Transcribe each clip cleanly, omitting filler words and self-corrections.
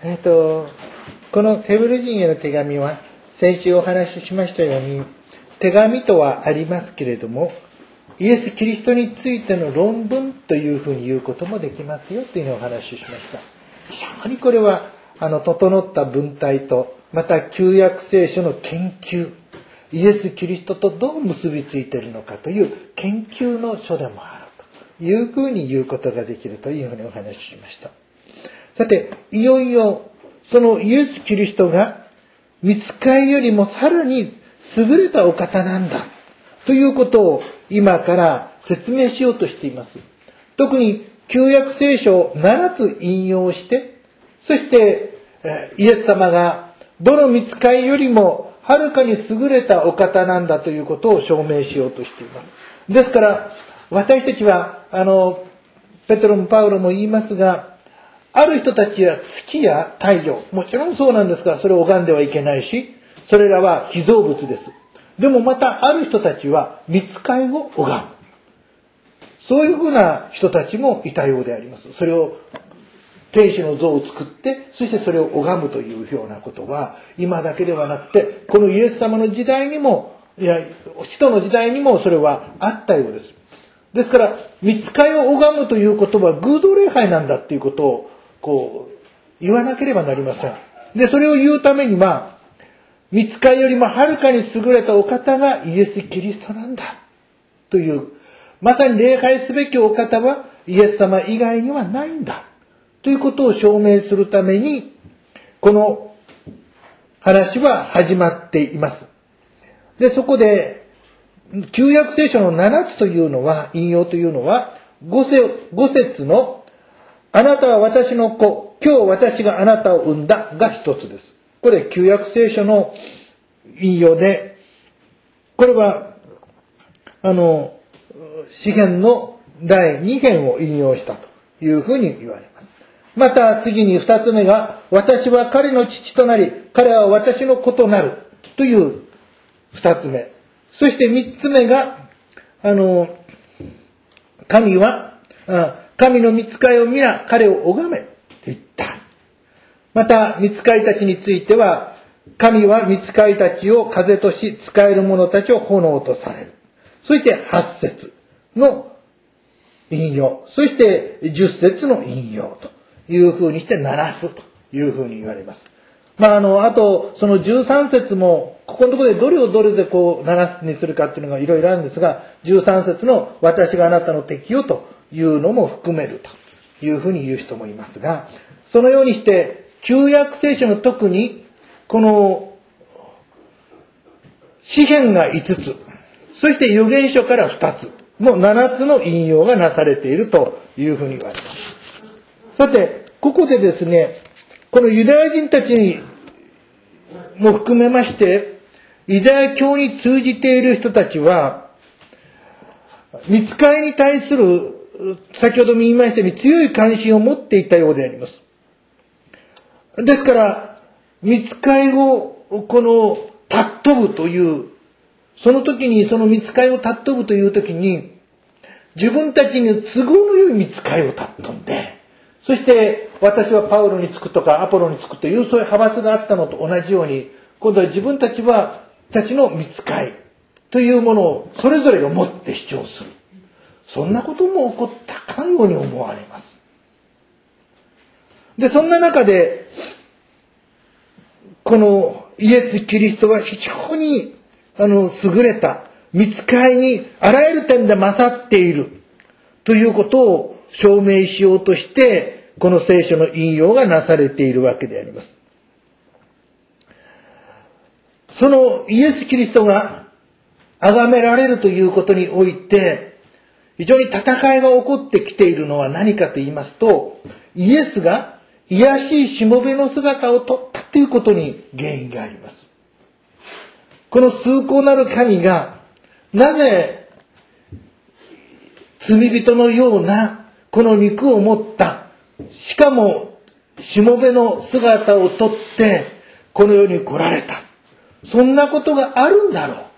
このヘブル人への手紙は、先週お話ししましたように、手紙とはありますけれども、イエス・キリストについての論文というふうに言うこともできますよというのをお話ししました。非常にこれは、整った文体と、また旧約聖書の研究、イエス・キリストとどう結びついているのかという研究の書でもあるというふうに言うことができるというふうにお話ししました。さて、いよいよ、そのイエス・キリストが、御使いよりもさらに優れたお方なんだ、ということを今から説明しようとしています。特に、旧約聖書を7つ引用して、そして、イエス様が、どの御使いよりも、はるかに優れたお方なんだということを証明しようとしています。ですから、私たちは、ペテロもパウロも言いますが、ある人たちは月や太陽、もちろんそうなんですが、それを拝んではいけないし、それらは被造物です。でもまたある人たちは御使いを拝む。そういうふうな人たちもいたようであります。それを、天使の像を作って、そしてそれを拝むというようなことは、今だけではなくて、このイエス様の時代にも、使徒の時代にもそれはあったようです。ですから、御使いを拝むということは偶像礼拝なんだっていうことを、言わなければなりません。で、それを言うためには、御使いよりもはるかに優れたお方がイエス・キリストなんだ。という、まさに礼拝すべきお方はイエス様以外にはないんだ。ということを証明するために、この話は始まっています。で、そこで、旧約聖書の7つというのは、引用というのは、5節の、あなたは私の子、今日私があなたを産んだが一つです。これ旧約聖書の引用で、これは、詩編の第2編を引用したというふうに言われます。また次に2つ目が、私は彼の父となり、彼は私の子となるという2つ目。そして3つ目が、神の御使いを皆彼を拝めと言った。また、御使いたちについては、神は御使いたちを風とし、使える者たちを炎とされる。そして8節の引用。そして10節の引用というふうにして鳴らすというふうに言われます。あと、その13節も、ここのところでどれをどれで鳴らすにするかっていうのがいろいろあるんですが、13節の私があなたの敵よというのも含めるというふうに言う人もいますが、そのようにして、旧約聖書の特に、この、詩編が5つ、そして預言書から2つの7つの引用がなされているというふうに言われます。さて、ここでですね、このユダヤ人たちにも含めまして、ユダヤ教に通じている人たちは、御使いに対する、先ほども言いましたように強い関心を持っていたようであります。ですから、御使いを、尊ぶという、その時にその御使いを尊ぶという時に、自分たちに都合の良い御使いを尊んで、そして私はパウロにつくとかアポロにつくというそういう派閥があったのと同じように、今度は自分たちの御使いというものをそれぞれが持って主張する。そんなことも起こったかのように思われます。で、そんな中で、このイエス・キリストは非常に優れた御使いにあらゆる点で勝っているということを証明しようとして、この聖書の引用がなされているわけであります。そのイエス・キリストが崇められるということにおいて、非常に戦いが起こってきているのは何かと言いますと、イエスが卑しいしもべの姿をとったということに原因があります。この崇高なる神が、なぜ罪人のようなこの肉を持った、しかもしもべの姿をとってこの世に来られた。そんなことがあるんだろうか。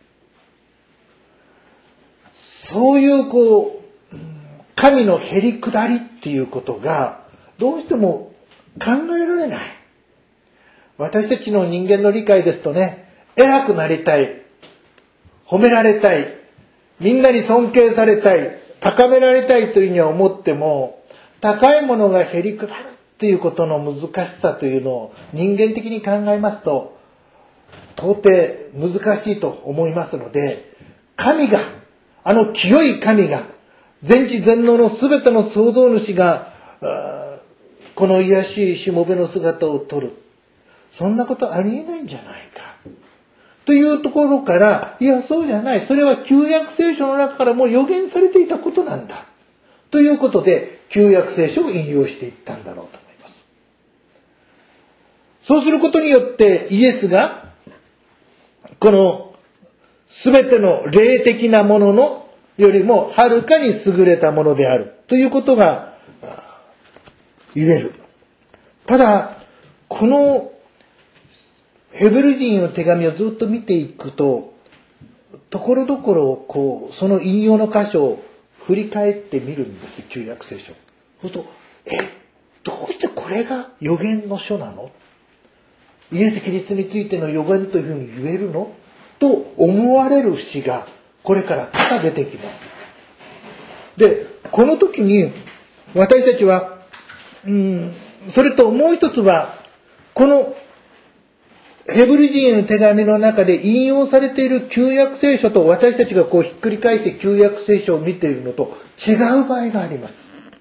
そういう神のへりくだりっていうことがどうしても考えられない。私たちの人間の理解ですとね、偉くなりたい、褒められたい、みんなに尊敬されたい、高められたいというふうには思っても、高いものが減り下るということの難しさというのを人間的に考えますと、到底難しいと思いますので、神が、あの清い神が、全知全能のすべての創造主が、この卑しいしもべの姿を取る。そんなことありえないんじゃないか。というところから、いや、そうじゃない。それは旧約聖書の中からもう予言されていたことなんだ。ということで、旧約聖書を引用していったんだろうと思います。そうすることによって、イエスが、この、すべての霊的なもののよりも、はるかに優れたものである。ということが、言える。ただ、この、ヘブル人の手紙をずっと見ていくと、ところどころその引用の箇所を振り返ってみるんです、旧約聖書。そうすると、どうしてこれが予言の書なの？イエス・キリストについての予言というふうに言えるの？と思われる節が、これから多々出てきます。で、この時に、私たちは、それともう一つは、この、ヘブル人への手紙の中で引用されている旧約聖書と私たちがひっくり返して旧約聖書を見ているのと違う場合があります。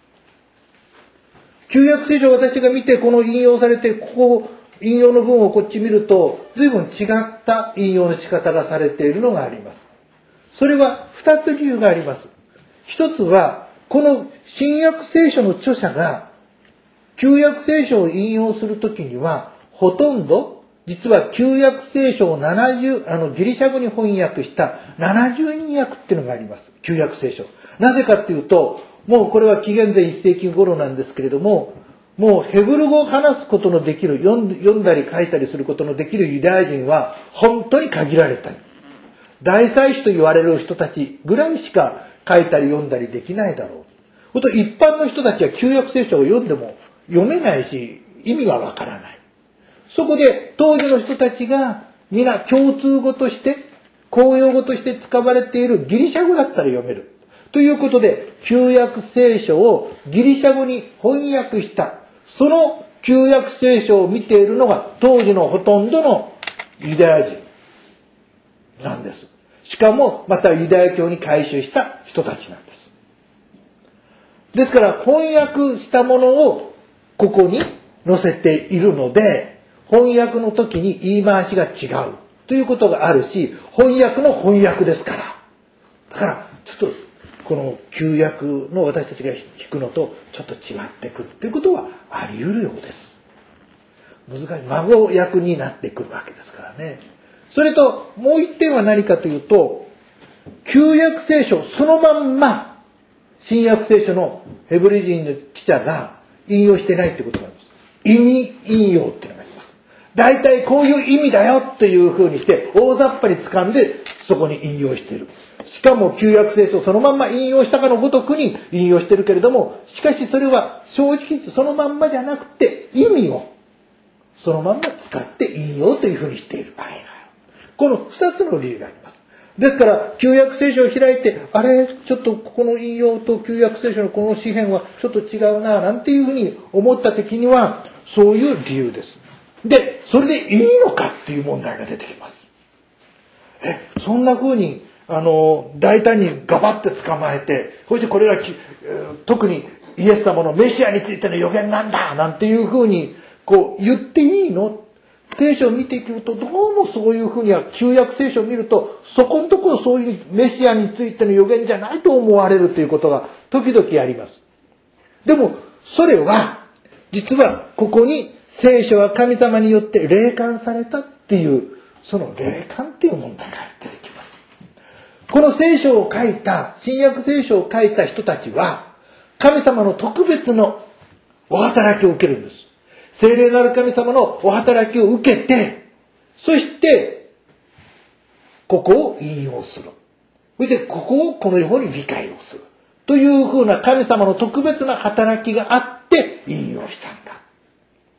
旧約聖書を私が見てこの引用されて、引用の文をこっち見ると随分違った引用の仕方がされているのがあります。それは二つ理由があります。一つは、この新約聖書の著者が旧約聖書を引用するときにはほとんど実は旧約聖書をギリシャ語に翻訳した70人訳っていうのがあります。旧約聖書。なぜかっていうと、もうこれは紀元前1世紀頃なんですけれども、もうヘブル語を話すことのできる、読んだり書いたりすることのできるユダヤ人は本当に限られた。大祭司と言われる人たちぐらいしか書いたり読んだりできないだろう。一般の人たちは旧約聖書を読んでも読めないし、意味がわからない。そこで当時の人たちが皆共通語として、公用語として使われているギリシャ語だったら読める。ということで、旧約聖書をギリシャ語に翻訳した。その旧約聖書を見ているのが当時のほとんどのユダヤ人なんです。しかもまたユダヤ教に改宗した人たちなんです。ですから翻訳したものをここに載せているので、翻訳の時に言い回しが違うということがあるし、翻訳の翻訳ですから。だからちょっとこの旧約の私たちが聞くのとちょっと違ってくるということはあり得るようです。難しい。孫役になってくるわけですからね。それともう一点は何かというと、旧約聖書そのまんま新約聖書のヘブル人の記者が引用してないということなんです。意味引用っていうのがあります。大体こういう意味だよっていう風にして大雑把に掴んでそこに引用している。しかも旧約聖書をそのまんま引用したかのごとくに引用しているけれども、しかしそれは正直そのまんまじゃなくて意味をそのまんま使って引用という風にしている場合がある。この二つの理由があります。ですから、旧約聖書を開いて、あれ、ちょっとここの引用と旧約聖書のこの詩篇はちょっと違うな、なんていうふうに思った時には、そういう理由です。で、それでいいのかっていう問題が出てきます。そんな風に、大胆にガバッて捕まえて、そしてこれが特にイエス様のメシアについての予言なんだ、なんていう風に、言っていいの？聖書を見ていくと、どうもそういうふうには、旧約聖書を見ると、そこのところそういうメシアについての予言じゃないと思われるということが時々あります。でも、それは、実はここに聖書は神様によって霊感されたっていう、その霊感っていう問題が出てきます。この聖書を書いた、新約聖書を書いた人たちは、神様の特別のお働きを受けるんです。聖霊なる神様のお働きを受けて、そして、ここを引用する。そして、ここをこのように理解をする。というふうな神様の特別な働きがあって引用したんだ。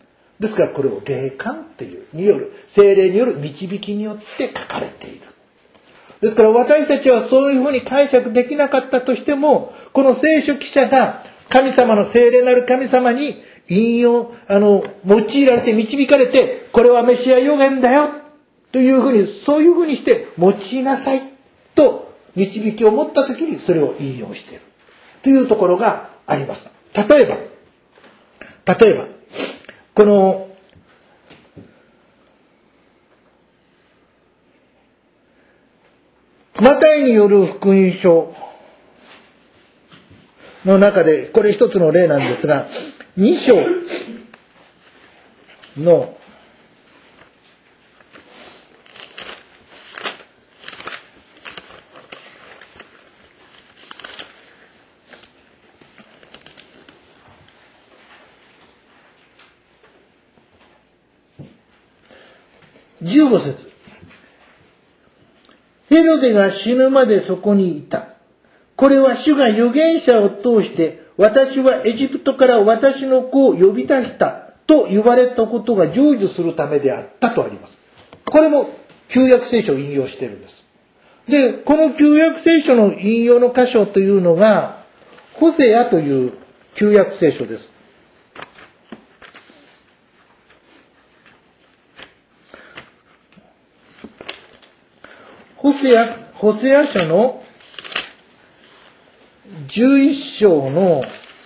ですからこれを霊感というによる、聖霊による導きによって書かれている。ですから私たちはそういうふうに解釈できなかったとしても、この聖書記者が神様の聖霊なる神様に引用、用いられて導かれて、これはメシア予言だよというふうに、そういうふうにして用いなさいと導きを持ったときにそれを引用しているというところがあります。例えば、このマタイによる福音書の中で、これ一つの例なんですが、2章の15節。ヘロデが死ぬまでそこにいた。これは主が預言者を通して、私はエジプトから私の子を呼び出したと言われたことが成就するためであったとあります。これも旧約聖書を引用しているんです。で、この旧約聖書の引用の箇所というのが、ホセアという旧約聖書です。ホセア書の11章の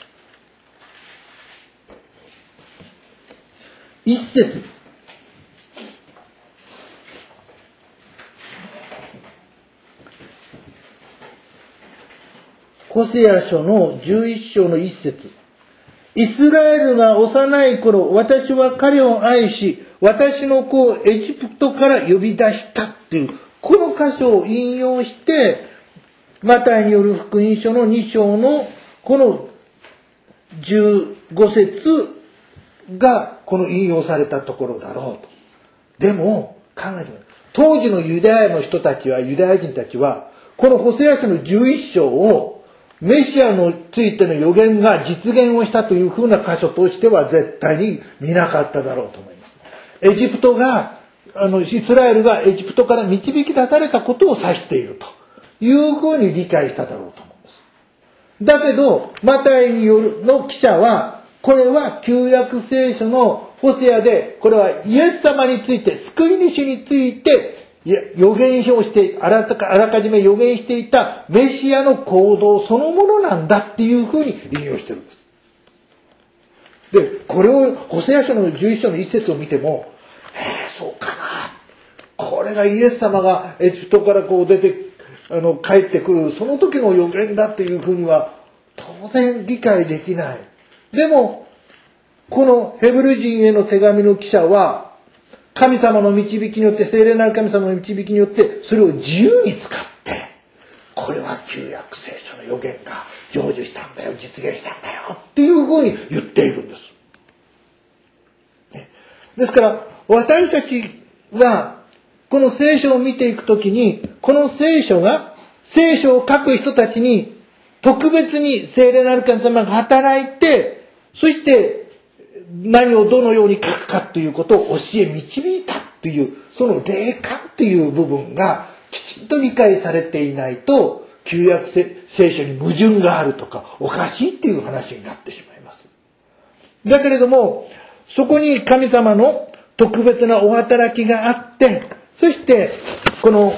1節。ホセア書の11章の1節。イスラエルが幼い頃、私は彼を愛し、私の子をエジプトから呼び出したっていう、この箇所を引用して、マタイによる福音書の2章のこの15節がこの引用されたところだろうと。でも、考えてみる。当時のユダヤ人たちは、このホセア書の11章をメシアについての予言が実現をしたというふうな箇所としては絶対に見なかっただろうと思います。イスラエルがエジプトから導き出されたことを指しているというふうに理解しただろうと思うんです。だけど、マタイによるの記者は、これは旧約聖書のホセアで、これはイエス様について、救い主について予言をして、あらかじめ予言していたメシアの行動そのものなんだっていうふうに引用してるんです。で、これをホセア書の11章の一節を見ても、そうかな。これがイエス様がエジプトから出て、帰ってくる、その時の予言だっていうふうには、当然理解できない。でも、このヘブル人への手紙の記者は、神様の導きによって、聖霊なる神様の導きによって、それを自由に使って、これは旧約聖書の予言が成就したんだよ、実現したんだよ、っていうふうに言っているんです。ですから、私たちは、この聖書を見ていくときに、この聖書が、聖書を書く人たちに、特別に聖霊なる神様が働いて、そして、何をどのように書くかということを教え導いたという、その霊感という部分が、きちんと理解されていないと、旧約聖書に矛盾があるとか、おかしいっていう話になってしまいます。だけれども、そこに神様の特別なお働きがあって、そして、この、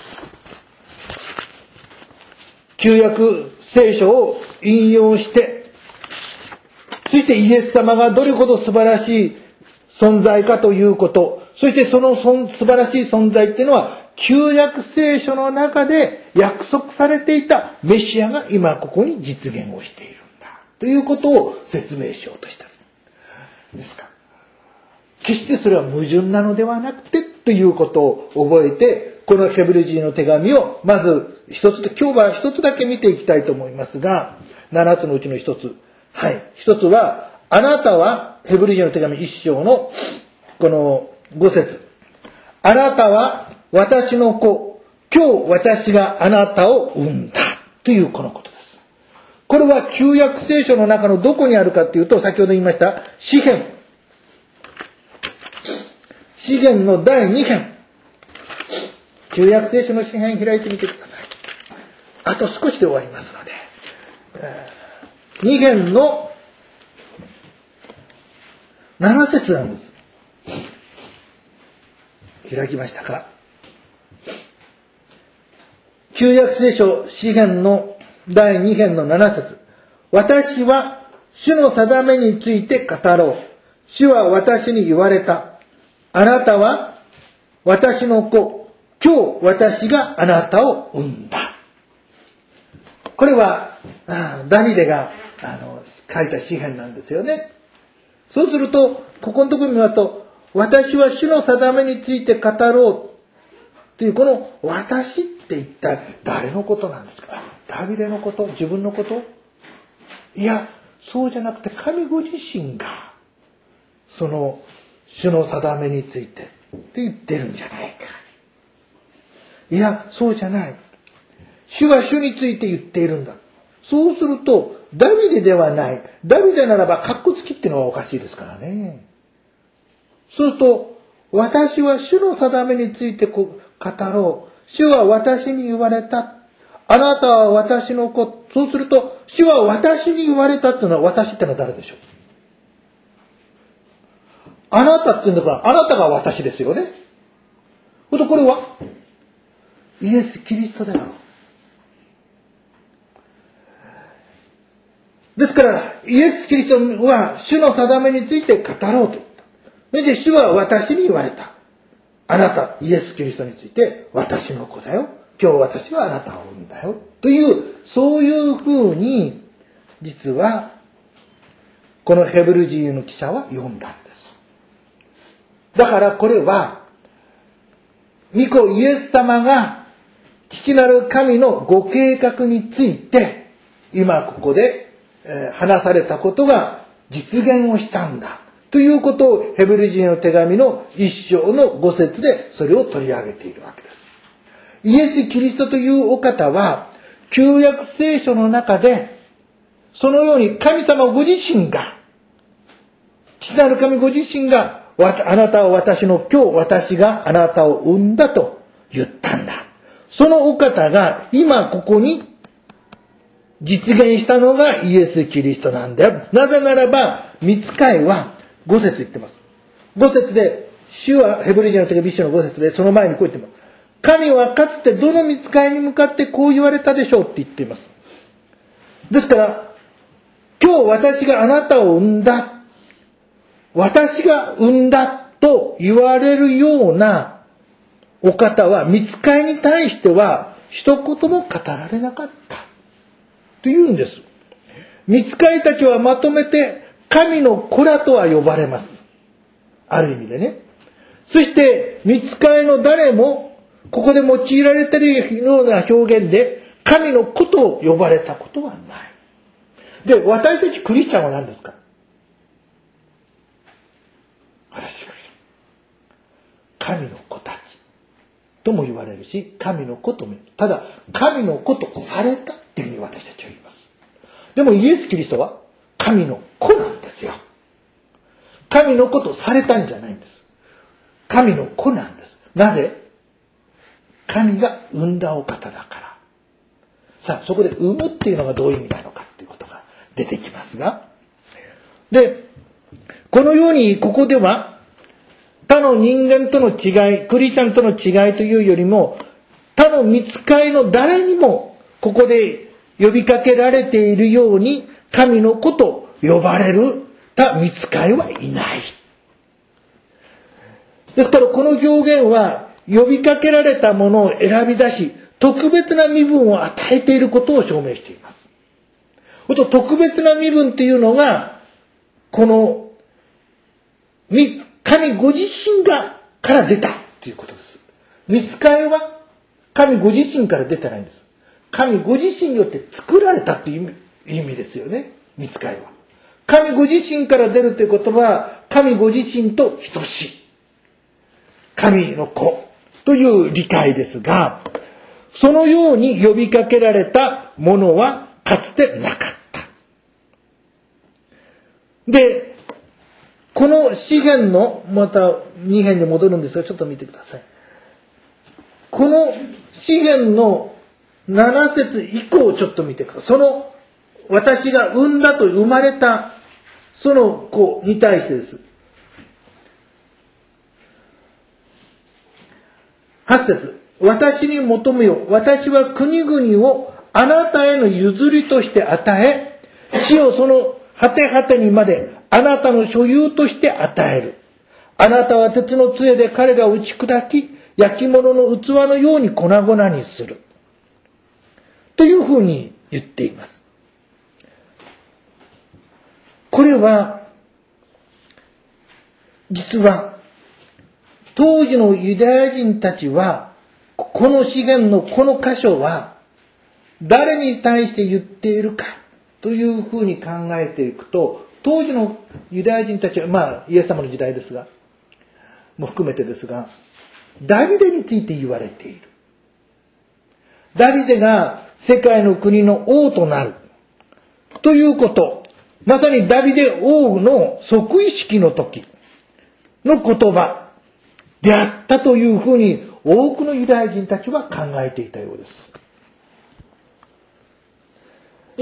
旧約聖書を引用して、そしてイエス様がどれほど素晴らしい存在かということ、そしてその素晴らしい存在っていうのは、旧約聖書の中で約束されていたメシアが今ここに実現をしているんだ。ということを説明しようとした。ですか。決してそれは矛盾なのではなくてということを覚えて、このヘブル人の手紙をまず今日は一つだけ見ていきたいと思いますが、7つのうちの一つ。はい。一つは、あなたは、ヘブル人の手紙1章のこの5節。あなたは私の子、今日私があなたを産んだというこのことです。これは旧約聖書の中のどこにあるかというと、先ほど言いました詩編詩篇の第2編。旧約聖書の詩篇開いてみてください。あと少しで終わりますので。2編の7節なんです。開きましたか？旧約聖書詩篇の第2編の7節。私は主の定めについて語ろう。主は私に言われた。あなたは私の子。今日私があなたを産んだ。これはダビデが書いた詩篇なんですよね。そうすると、ここのところに見ると、私は主の定めについて語ろうという、この私って一体誰のことなんですか？ダビデのこと？自分のこと？いや、そうじゃなくて神ご自身が、その主の定めについてって言ってるんじゃないか。いや、そうじゃない。主は主について言っているんだ。そうすると、ダビデではない。ダビデならば、カッコつきっていうのはおかしいですからね。そうすると、私は主の定めについて語ろう。主は私に言われた。あなたは私の子。そうすると、主は私に言われたっていうのは、私ってのは誰でしょう？あなたっていうんだから、あなたが私ですよね。これは、イエス・キリストだよ。ですから、イエス・キリストは主の定めについて語ろうと言った。それで主は私に言われた。あなた、イエス・キリストについて私の子だよ。今日私はあなたを産んだよ。という、そういうふうに、実は、このヘブル人への記者は読んだんです。だからこれは、御子イエス様が父なる神のご計画について、今ここで話されたことが実現をしたんだ。ということをヘブル人の手紙の1章の5節でそれを取り上げているわけです。イエス・キリストというお方は、旧約聖書の中で、そのように神様ご自身が、父なる神ご自身が、あなたは私の今日私があなたを産んだと言ったんだ。そのお方が今ここに実現したのがイエス・キリストなんだよ。なぜならば、御使いは5節言ってます。5節で、主はヘブル人の手紙1章の5節で、その前にこう言ってます。神はかつてどの御使いに向かってこう言われたでしょうって言っています。ですから、今日私があなたを産んだ。私が産んだと言われるようなお方は、御使いに対しては一言も語られなかった。というんです。御使いたちはまとめて神の子らとは呼ばれます。ある意味でね。そして、御使いの誰も、ここで用いられているような表現で、神の子と呼ばれたことはない。で、私たちクリスチャンは何ですか？神の子たちとも言われるし、神の子とも言う。ただ、神の子とされたっていうふうに私たちは言います。でもイエス・キリストは神の子なんですよ。神の子とされたんじゃないんです。神の子なんです。なぜ？神が産んだお方だから。さあ、そこで産むっていうのがどういう意味なのかっていうことが出てきますが。で、このようにここでは、他の人間との違い、クリスチャンとの違いというよりも、他の御使いの誰にも、ここで呼びかけられているように、神の子と呼ばれる他御使いはいない。ですからこの表現は、呼びかけられたものを選び出し、特別な身分を与えていることを証明しています。特別な身分っていうのが、この、神ご自身から出たということです。御使いは神ご自身から出てないんです。神ご自身によって作られたという意味ですよね。御使いは。神ご自身から出るということは、神ご自身と等しい。神の子という理解ですが、そのように呼びかけられたものはかつてなかった。で、 この詩編の、また2編に戻るんですが、ちょっと見てください。この詩編の7節以降をちょっと見てください。その、私が産んだと生まれた、その子に対してです。8節、私に求めよ。私は国々をあなたへの譲りとして与え、地をその果て果てにまであなたの所有として与える。あなたは鉄の杖で彼らを打ち砕き、焼き物の器のように粉々にする。というふうに言っています。これは、実は、当時のユダヤ人たちは、この詩篇のこの箇所は、誰に対して言っているかというふうに考えていくと、当時のユダヤ人たちは、イエス様の時代ですが、も含めてですが、ダビデについて言われている。ダビデが世界の国の王となるということ、まさにダビデ王の即位式の時の言葉であったというふうに多くのユダヤ人たちは考えていたようです。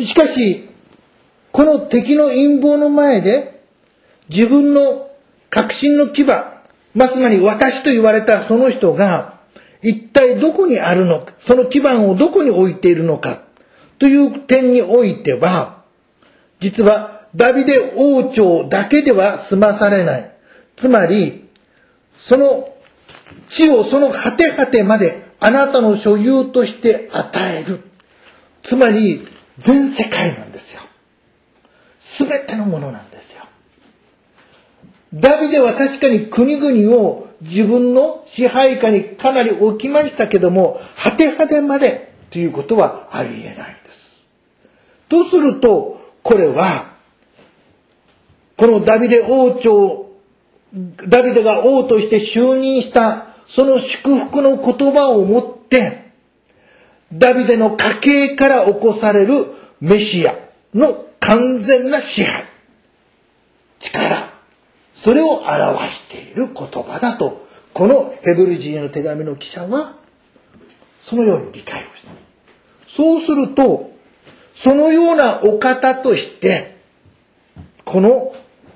しかし、この敵の陰謀の前で自分の確信の牙、まさに私と言われたその人が一体どこにあるのか、その基盤をどこに置いているのかという点においては、実はダビデ王朝だけでは済まされない。つまり、その地をその果て果てまであなたの所有として与える。つまり、全世界なんですよ。すべてのものなんですよ。ダビデは確かに国々を自分の支配下にかなり置きましたけども、果て果てまでということはありえないんです。とすると、これは、このダビデが王として就任したその祝福の言葉をもって、ダビデの家系から起こされるメシアの完全な支配、力、それを表している言葉だと、このヘブル人への手紙の記者は、そのように理解をした。そうすると、そのようなお方として、この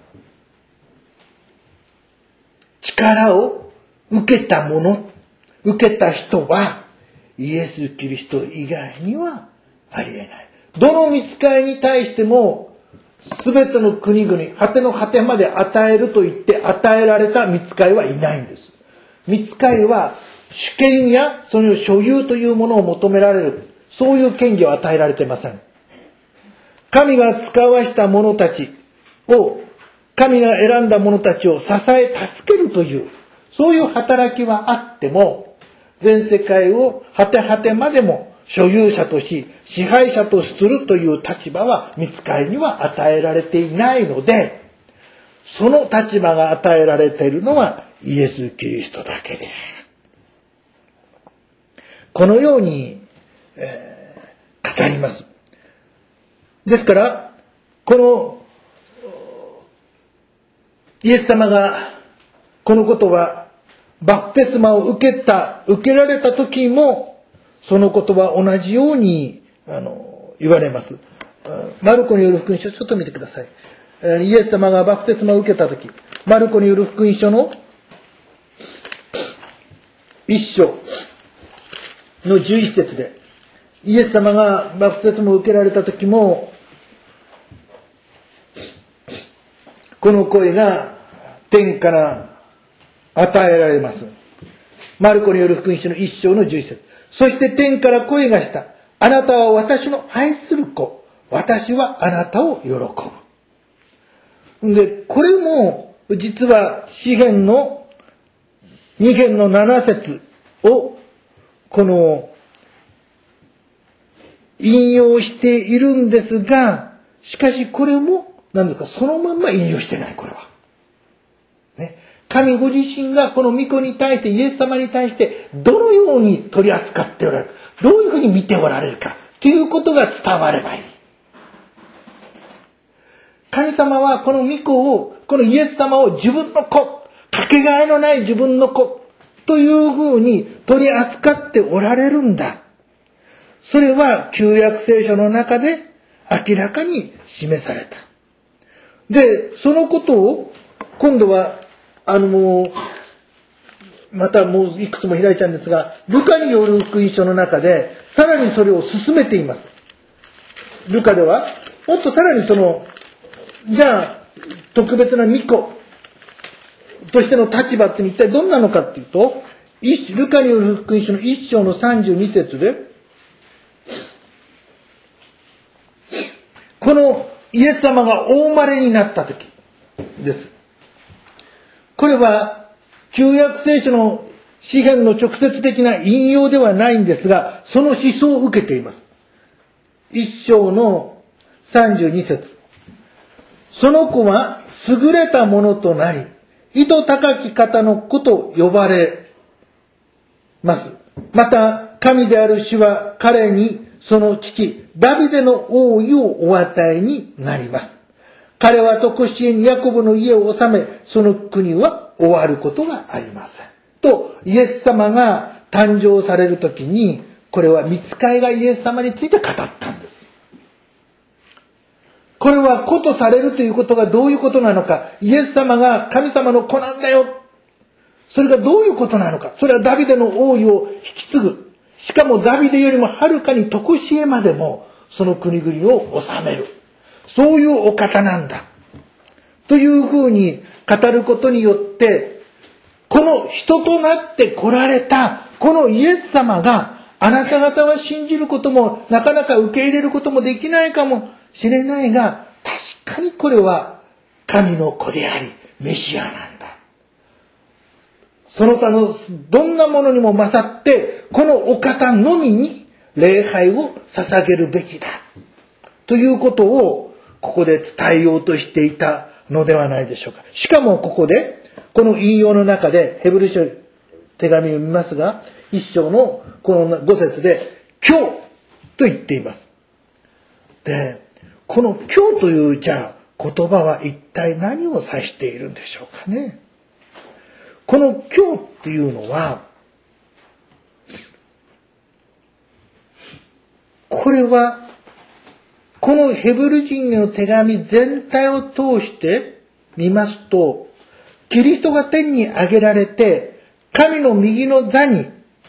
力を受けた受けた人は、イエス・キリスト以外にはありえない。どの御使いに対しても、すべての国々、果ての果てまで与えると言って与えられた御使いはいないんです。御使いは主権やその所有というものを求められる。そういう権利を与えられていません。神が使わした者たちを、神が選んだ者たちを支え助けるという、そういう働きはあっても、全世界を果て果てまでも所有者とし、支配者とするという立場は御使いには与えられていないので、その立場が与えられているのはイエス・キリストだけである。このように、語ります。ですから、このイエス様がこのことはバプテスマを受けられた時もそのことは同じように言われます。マルコによる福音書、ちょっと見てください。イエス様がバプテスマを受けた時、マルコによる福音書の1章の11節で、イエス様がバプテスマを受けられた時も、この声が天から与えられます。マルコによる福音書の1章の11節。そして天から声がした。あなたは私の愛する子。私はあなたを喜ぶ。で、これも実は詩編の2編の7節を引用しているんですが、しかしこれも何ですか、そのまんま引用してない、これは。ね。神ご自身がこの御子に対して、イエス様に対して、どのように取り扱っておられるか、どういうふうに見ておられるか、ということが伝わればいい。神様はこの御子を、 このイエス様を自分の子、かけがえのない自分の子というふうに取り扱っておられるんだ。それは旧約聖書の中で明らかに示された。で、そのことを今度はまたもういくつも開いちゃうんですが、ルカによる福音書の中でさらにそれを進めています。ルカではもっとさらにじゃあ特別な御子としての立場って一体どんなのかっていうと、ルカによる福音書の1章の32節で、このイエス様がお生まれになった時です。これは旧約聖書の詩篇の直接的な引用ではないんですが、その思想を受けています。1章の32節。その子は優れたものとなり、意図高き方の子と呼ばれます。また、神である主は彼にその父、ダビデの王位をお与えになります。彼は常しえにヤコブの家を治め、その国は終わることがありません。と、イエス様が誕生されるときに、これは御使いがイエス様について語ったんです。これは子とされるということがどういうことなのか、イエス様が神様の子なんだよ。それがどういうことなのか。それはダビデの王位を引き継ぐ。しかもダビデよりもはるかに常しえまでもその国々を治める。そういうお方なんだ。というふうに語ることによって、この人となって来られたこのイエス様が、あなた方は信じることもなかなか受け入れることもできないかもしれないが、確かにこれは神の子でありメシアなんだ。その他のどんなものにも勝って、このお方のみに礼拝を捧げるべきだということをここで伝えようとしていたのではないでしょうか。しかもここでこの引用の中でヘブル書手紙を見ますが、一章のこの5節で今日と言っています。で、この今日というじゃあ言葉は一体何を指しているんでしょうかね。この今日っていうのは、これはこのヘブル人への手紙全体を通して見ますと、キリストが天に上げられて神の右の座に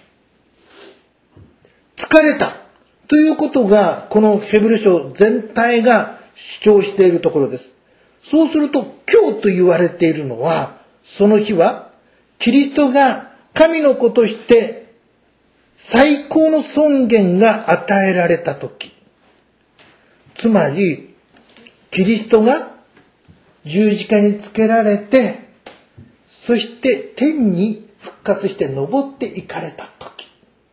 就かれたということが、このヘブル書全体が主張しているところです。そうすると今日と言われているのは、その日はキリストが神の子として最高の尊厳が与えられたとき、つまりキリストが十字架につけられて、そして天に復活して登っていかれたとき、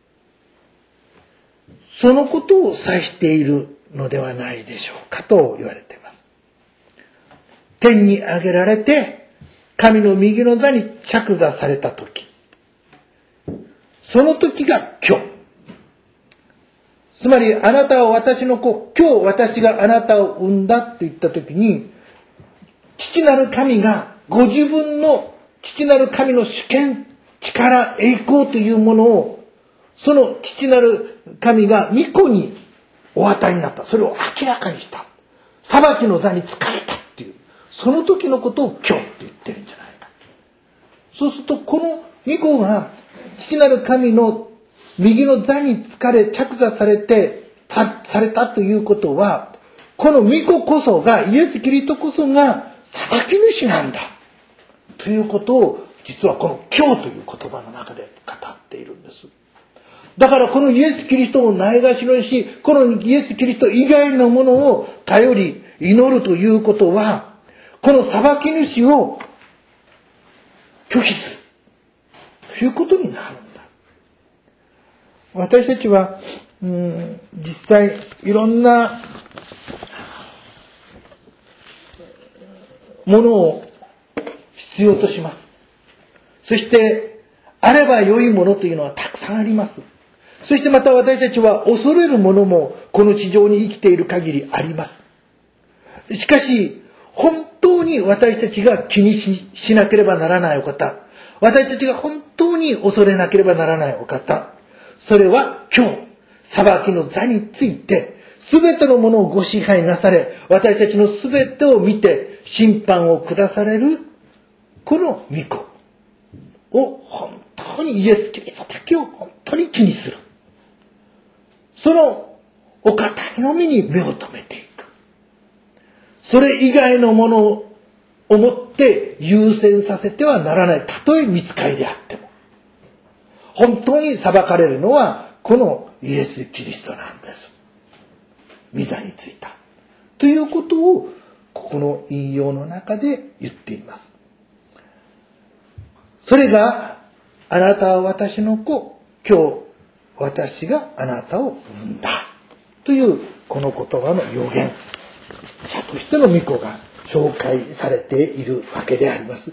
そのことを指しているのではないでしょうかと言われています。天に上げられて神の右の座に着座されたとき、その時が今日。つまり、あなたは私の子、今日私があなたを産んだと言ったときに、父なる神がご自分の父なる神の主権、力、栄光というものを、その父なる神が御子にお与えになった。それを明らかにした。裁きの座に就かれたっていう、その時のことを今日って言ってるんじゃないか。そうすると、この御子が父なる神の右の座に着かれ、着座されたということは、この御子こそが、イエス・キリストこそが裁き主なんだということを、実はこの今日という言葉の中で語っているんです。だからこのイエス・キリストをないがしろにし、このイエス・キリスト以外のものを頼り祈るということは、この裁き主を拒否するということになるんだ。私たちは実際いろんなものを必要とします。そしてあれば良いものというのはたくさんあります。そしてまた私たちは恐れるものもこの地上に生きている限りあります。しかし本当に私たちが気に しなければならないお方、私たちが本当に恐れなければならないお方、それは今日、裁きの座について、すべてのものをご支配なされ、私たちのすべてを見て審判を下される、この御子を本当にイエス・キリストだけを本当に気にする。そのお方のみに目を留めていく。それ以外のものを思って優先させてはならない。たとえ御使いであっても。本当に裁かれるのはこのイエス・キリストなんです。御座についた。ということをここの引用の中で言っています。それが、あなたは私の子、今日私があなたを産んだ。というこの言葉の予言者としての御子が紹介されているわけであります。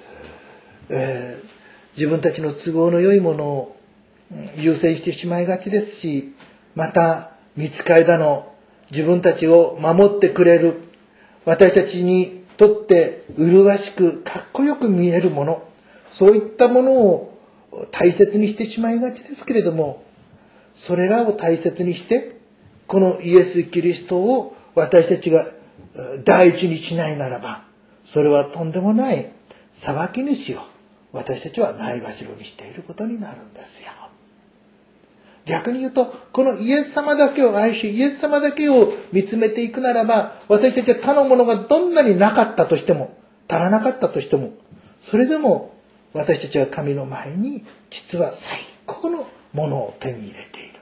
自分たちの都合の良いものを優先してしまいがちですし、また御使いだの自分たちを守ってくれる、私たちにとって麗しくかっこよく見えるもの、そういったものを大切にしてしまいがちですけれども、それらを大切にしてこのイエス・キリストを私たちが第一にしないならば、それはとんでもない裁き主を私たちはないがしろにしていることになるんですよ。逆に言うと、このイエス様だけを愛し、イエス様だけを見つめていくならば、私たちは他のものがどんなになかったとしても、足らなかったとしても、それでも私たちは神の前に実は最高のものを手に入れている。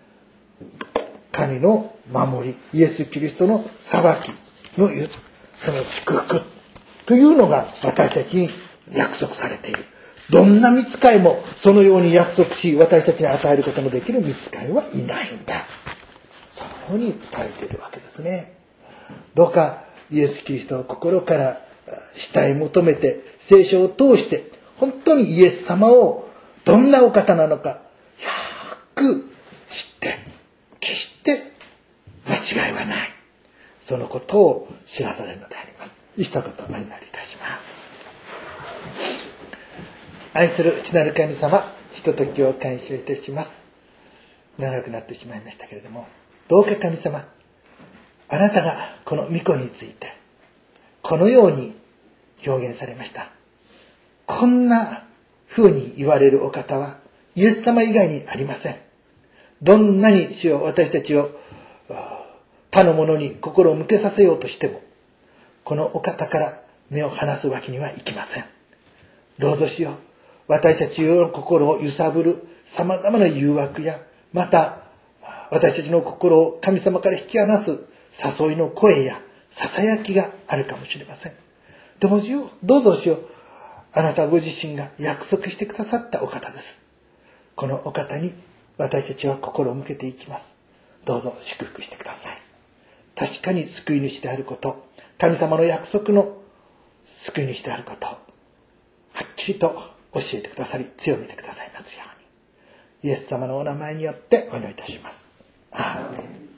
神の守り、イエス・キリストの裁きのその祝福というのが私たちに約束されている。どんな御使いもそのように約束し、私たちに与えることのできる御使いはいないんだ。そのように伝えているわけですね。どうかイエス・キリストを心から慕い求めて、聖書を通して本当にイエス様をどんなお方なのかよく知って、決して間違いはない、そのことを知らされるのであります。一言お祈りいたします。愛する父なる神様、ひとときを感謝いたします。長くなってしまいましたけれども、どうか神様、あなたがこの御子についてこのように表現されました。こんな風に言われるお方はイエス様以外にありません。どんなに主よ、私たちを他のものに心を向けさせようとしても、このお方から目を離すわけにはいきません。どうぞ主よ、私たちの心を揺さぶる様々な誘惑や、また私たちの心を神様から引き離す誘いの声やささやきがあるかもしれません。でも主よ、どうぞ主よ、あなたご自身が約束してくださったお方です。このお方に私たちは心を向けていきます。どうぞ祝福してください。確かに救い主であること、神様の約束の救い主であること、はっきりと教えてくださり、強めてくださいますように。イエス様のお名前によってお祈りいたします。アーメン。